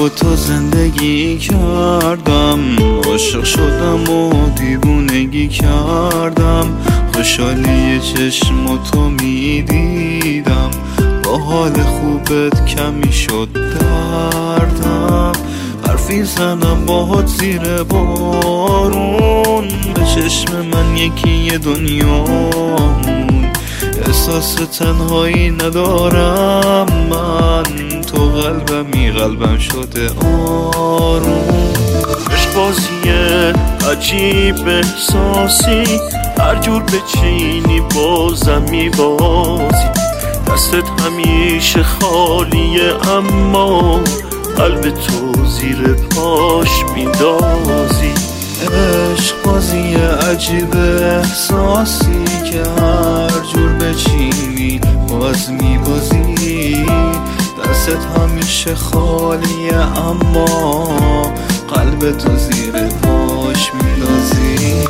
با تو زندگی کردم، عاشق شدم و دیوونگی کردم، خوشحالی چشماتو میدیدم، با حال خوبت کمی شد دردم، حرفی زنم باهات زیر بارون، به چشم من یکی دنیامون، احساس تنهایی ندارم من، تو قلبم شده آروم. عشق بازیه عجیب احساسی، هر جور بچینی بازم میبازی، دستت همیشه خالیه اما قلب تو زیر پاش میندازی. عشق بازی عجیب احساسی که هر جور بچینی باز میبازی، دستت همیشه خالیه اما قلب تو زیر پاش میندازی.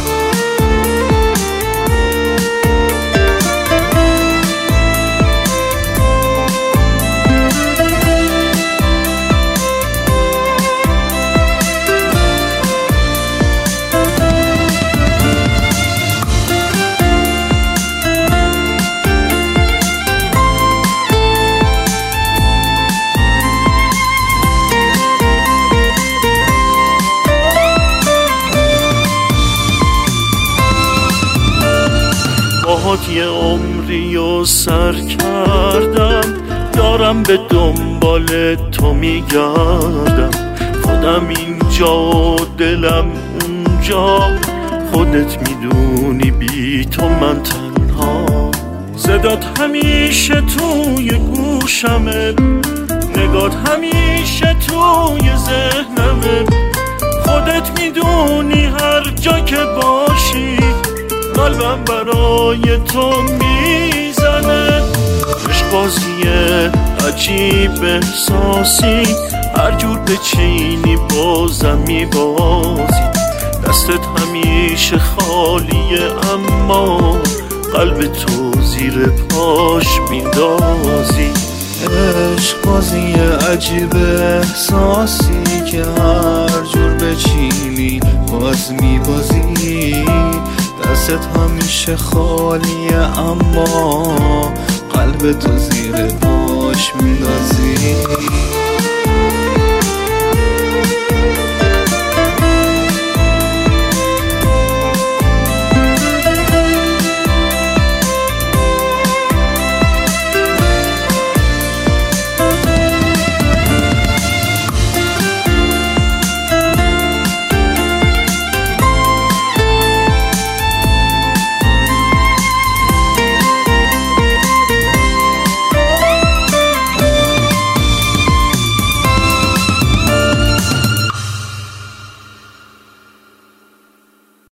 باهات یه عمری و سر کردم، دارم به دنبال تو میگردم، خودم اینجا و دلم اونجا، خودت میدونی بی تو من تنها، صدات همیشه توی گوشمه، نگات همیشه توی ذهنمه، خودت میدونی هر جا که باشی قلبم برای تو میزنه. عشق بازیه عجیب احساسی، هر جور بچینی بازم میبازی، دستت همیشه خالیه اما قلب تو زیر پاش میندازی. عشق بازیه عجیب احساسی که هر جور بچینی باز میبازی، دستت همیشه خالیه اما قلب تو زیر پاش میندازی.